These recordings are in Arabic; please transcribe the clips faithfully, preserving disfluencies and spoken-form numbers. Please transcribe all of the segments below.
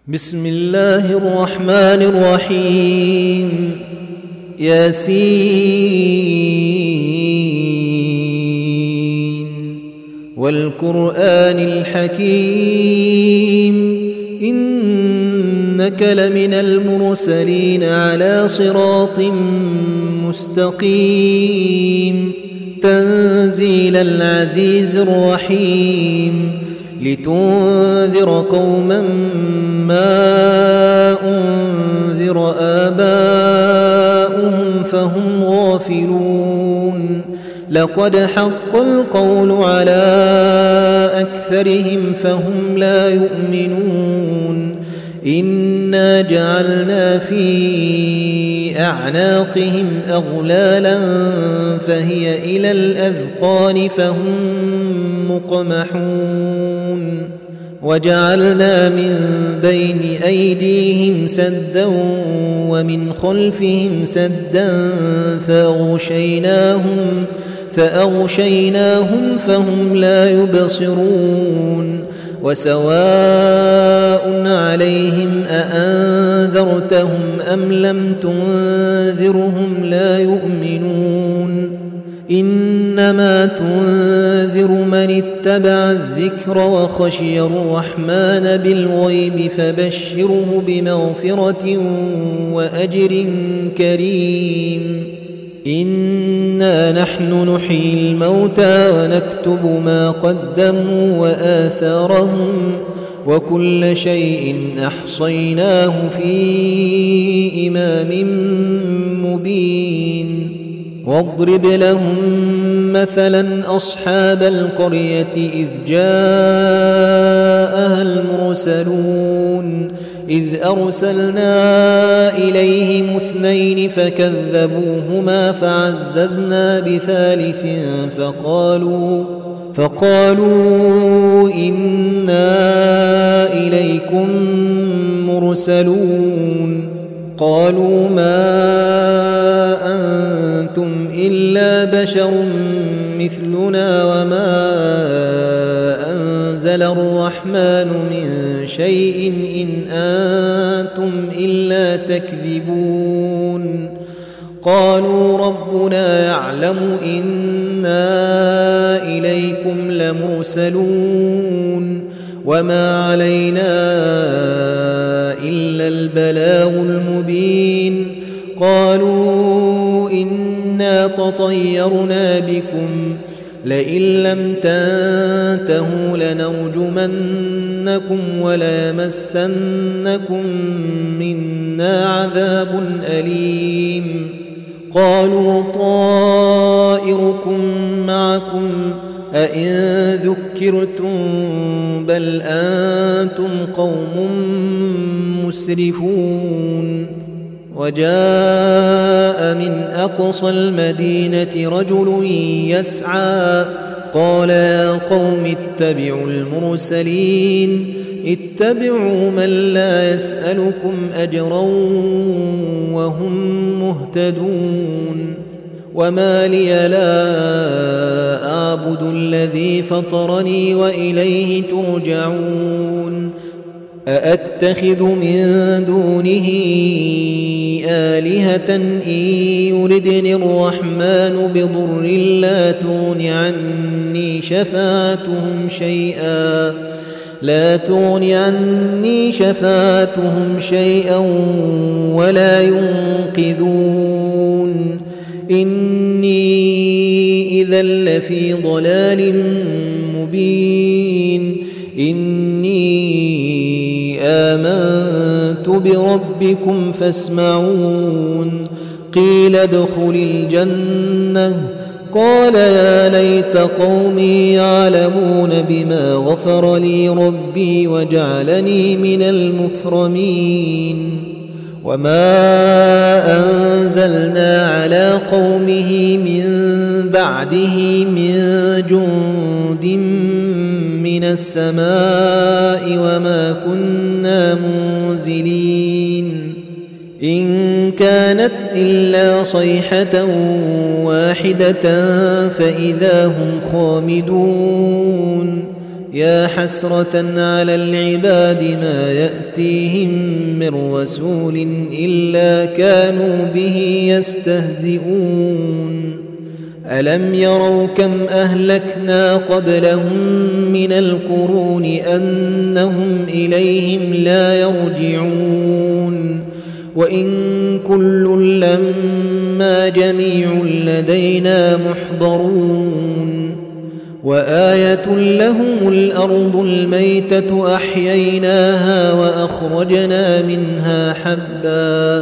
بسم الله الرحمن الرحيم ياسين والقرآن الحكيم إنك لمن المرسلين على صراط مستقيم تنزيل العزيز الرحيم لتنذر قوما ما أنذر آباؤهم فهم غافلون لقد حق القول على أكثرهم فهم لا يؤمنون إنا جعلنا في أعناقهم أغلالا فهي إلى الأذقان فهم مقمحون وجعلنا من بين أيديهم سدا ومن خلفهم سدا فأغشيناهم فأغشيناهم فهم لا يبصرون وسواء عليهم أأنذرتهم أم لم تنذرهم لا يؤمنون إنما تنذر من اتبع الذكر وخشي الرحمن بالغيب فبشره بمغفرة وأجر كريم إنا نحن نحيي الموتى ونكتب ما قدموا وآثارهم وكل شيء أحصيناه في إمام مبين واضرب لهم مثلا أصحاب القرية إذ جاءها المرسلون إذ أرسلنا إليهم اثنين فكذبوهما فعززنا بثالث فقالوا فقالوا إنا إليكم مرسلون قالوا ما أنتم إلا بشر مثلنا وما أنزل الرحمن من شيء إن أنتم إلا تكذبون قالوا ربنا يعلم إنا إليكم لمرسلون وما علينا إلا البلاغ المبين قالوا إنا تطيرنا بكم لئن لم تنتهوا لنرجمنكم وليمسنكم منا عذاب أليم قالوا طائركم معكم أئن ذكرتم بل أنتم قوم مسرفون وجاء من أقصى المدينة رجل يسعى قال يا قوم اتبعوا المرسلين اتبعوا من لا يسألكم أجرا وهم مهتدون وما لي لا أعبد الذي فطرني وإليه ترجعون أأتخذ من دونه آلهة إن يردني الرحمن بضر لا تغن عني شفاعتهم شيئا لا تغن عني شفاعتهم شيئا ولا ينقذون إني إذا لفي ضلال مبين إني آمنت بربكم فاسمعون قيل ادخل الجنة قال يا ليت قومي يعلمون بما غفر لي ربي وجعلني من المكرمين وما أنزلنا على قومه من بعده من جند من السماء وما كنا منزلين إن كانت إلا صيحة واحدة فإذا هم خامدون يا حسرة على العباد ما يأتيهم من رسول إلا كانوا به يستهزئون ألم يروا كم أهلكنا قبلهم من القرون أنهم إليهم لا يرجعون وإن كل لما جميع لدينا محضرون وآية لهم الأرض الميتة أحييناها وأخرجنا منها حبا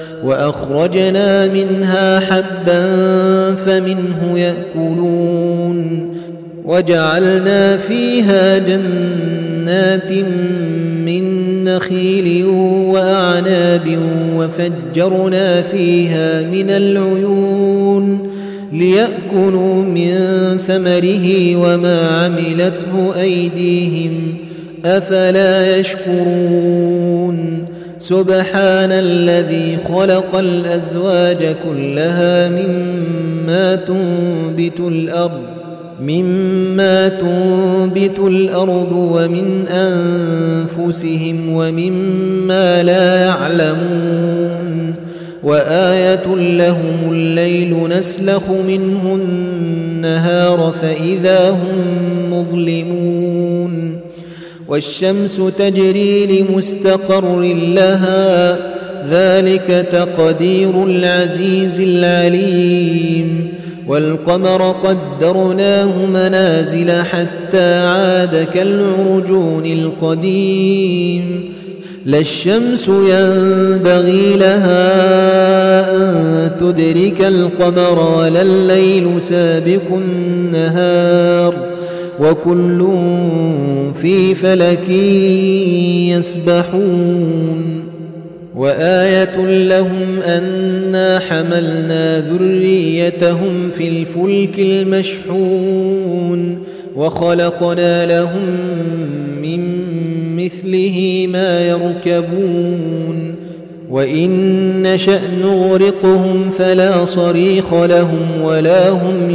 وأخرجنا منها حبا فمنه يأكلون وجعلنا فيها جنات من نخيل وأعناب وفجرنا فيها من العيون ليأكلوا من ثمره وما عملته أيديهم أفلا يشكرون سبحان الذي خلق الأزواج كلها مما تنبت الأرض مما تنبت الأرض ومن أنفسهم ومما لا يعلمون وآية لهم الليل نسلخ منه النهار فإذا هم مظلمون والشمس تجري لمستقر لها ذلك تقدير العزيز العليم والقمر قدرناه منازل حتى عاد كالعرجون القديم لا الشمس ينبغي لها أن تدرك القمر ولا الليل سابق النهار وكل في فلك يسبحون وآية لهم أنا حملنا ذريتهم في الفلك المشحون وخلقنا لهم من مثله ما يركبون وإن نشأ نغرقهم فلا صريخ لهم ولا هم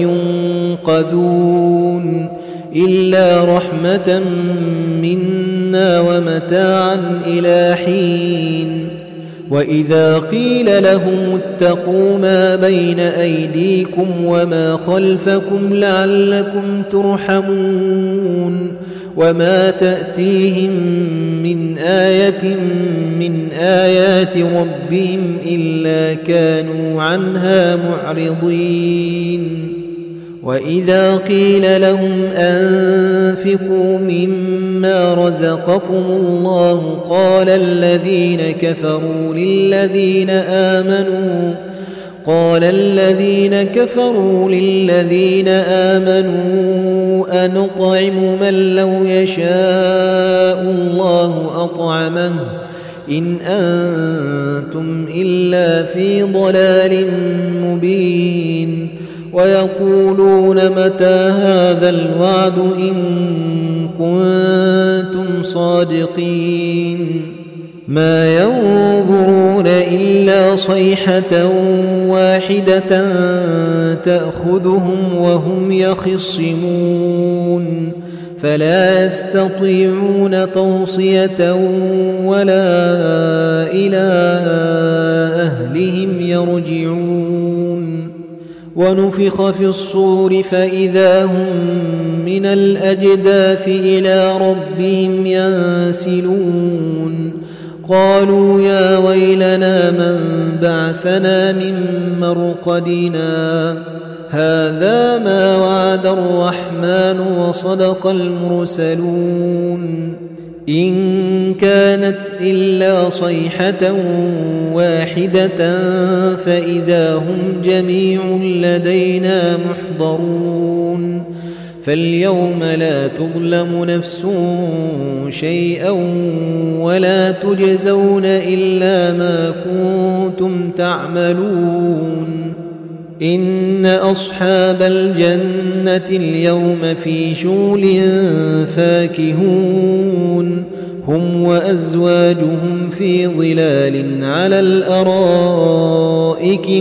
ينقذون إلا رحمة منا ومتاعا إلى حين وإذا قيل لهم اتقوا ما بين أيديكم وما خلفكم لعلكم ترحمون وما تأتيهم من آية من آيات ربهم إلا كانوا عنها معرضين وإذا قيل لهم أنفقوا مما رزقكم الله قال الذين كفروا للذين آمنوا قال الذين كفروا للذين آمنوا أنطعم من لو يشاء الله أطعمه إن أنتم إلا في ضلال مبين ويقولون متى هذا الوعد إن كنتم صادقين ما ينظرون إلا صيحة واحدة تأخذهم وهم يخصمون فلا يستطيعون توصية ولا إلى أهلهم يرجعون ونفخ في الصور فإذا هم من الأجداث إلى ربهم ينسلون قالوا يا ويلنا من بعثنا من مرقدنا هذا ما وعد الرحمن وصدق المرسلون إن كانت إلا صيحة واحدة فإذا هم جميع لدينا محضرون فاليوم لا تظلم نفس شيئا ولا تجزون إلا ما كنتم تعملون إن أصحاب الجنة اليوم في شغل فاكهون هم وأزواجهم في ظلال على الأرائك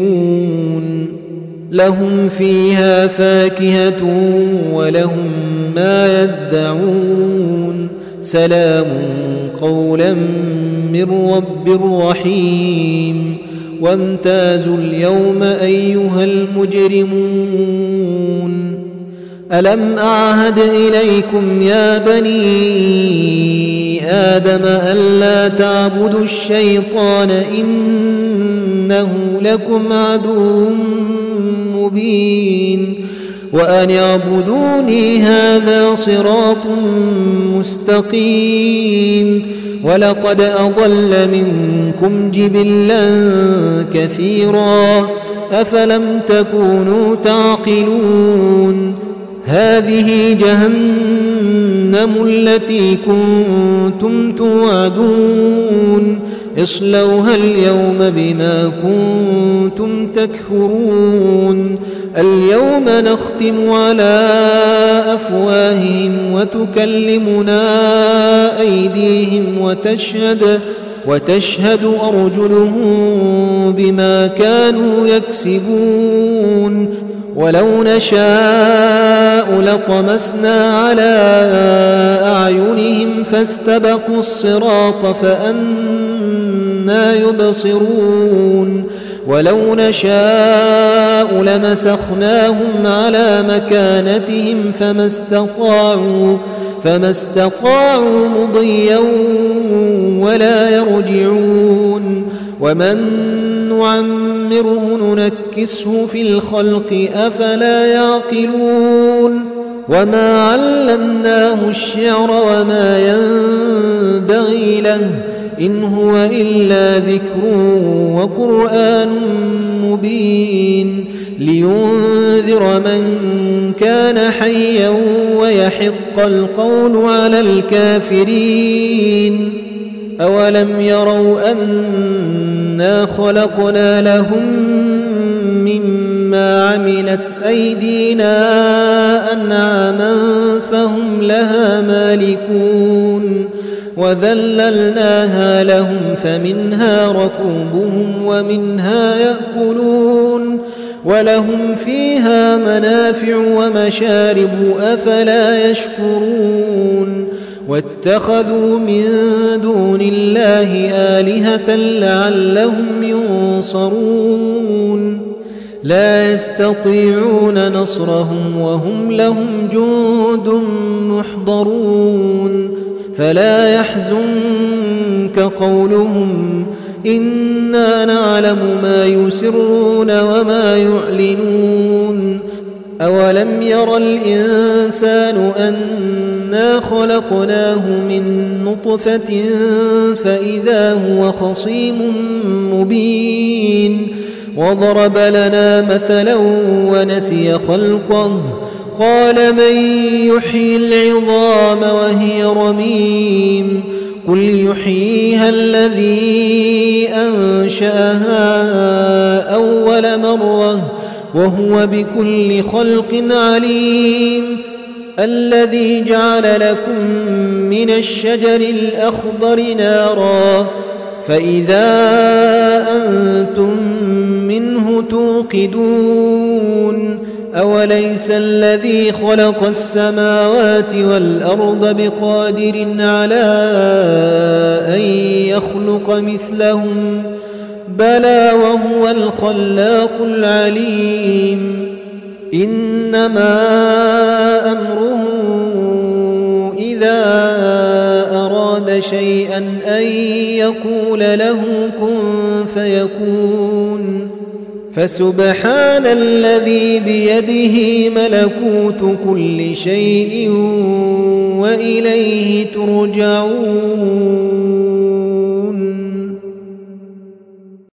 متكئون لهم فيها فاكهة ولهم ما يدعون سلام قولا من رب رحيم وامتازوا اليوم أيها المجرمون ألم أعهد إليكم يا بني آدم ألا تعبدوا الشيطان إنه لكم عدو مبين وأن اعبدوني هذا صراط مستقيم ولقد أضل منكم جبلا كثيرا أفلم تكونوا تعقلون هذه جهنم التي كنتم توعدون اصلوها اليوم بما كنتم تكفرون اليوم نختم على أفواههم وتكلمنا أيديهم وتشهد, وتشهد أرجلهم بما كانوا يكسبون ولو نشاء لطمسنا على أعينهم فاستبقوا الصراط فأنى يبصرون ولو نشاء لمسخناهم على مكانتهم فما استطاعوا, فما استطاعوا مضيا ولا يرجعون ومن نعمره ننكسه في الخلق أفلا يعقلون وما علمناه الشعر وما ينبغي له إن هو إلا ذكر وقرآن مبين لينذر من كان حيا ويحق القول على الكافرين أولم يروا أنا خلقنا لهم مما عملت أيدينا أنعاما فهم لها مالكون وذللناها لهم فمنها ركوبهم ومنها يأكلون ولهم فيها منافع ومشارب أفلا يشكرون واتخذوا من دون الله آلهة لعلهم ينصرون لا يستطيعون نصرهم وهم لهم جند محضرون فلا يحزنك قولهم إنا نعلم ما يسرون وما يعلنون أولم ير الإنسان أنا خلقناه من نطفة فإذا هو خصيم مبين وضرب لنا مثلا ونسي خلقه قال من يحيي العظام وهي رميم قل يحييها الذي أنشأها أول مرة وهو بكل خلق عليم الذي جعل لكم من الشجر الأخضر نارا فإذا أنتم منه توقدون أوليس الذي خلق السماوات والأرض بقادر على أن يخلق مثلهم بلى وهو الخلاق العليم إنما أمره إذا أراد شيئا أن يقول له كن فيكون فسبحان الذي بيده ملكوت كل شيء وإليه ترجعون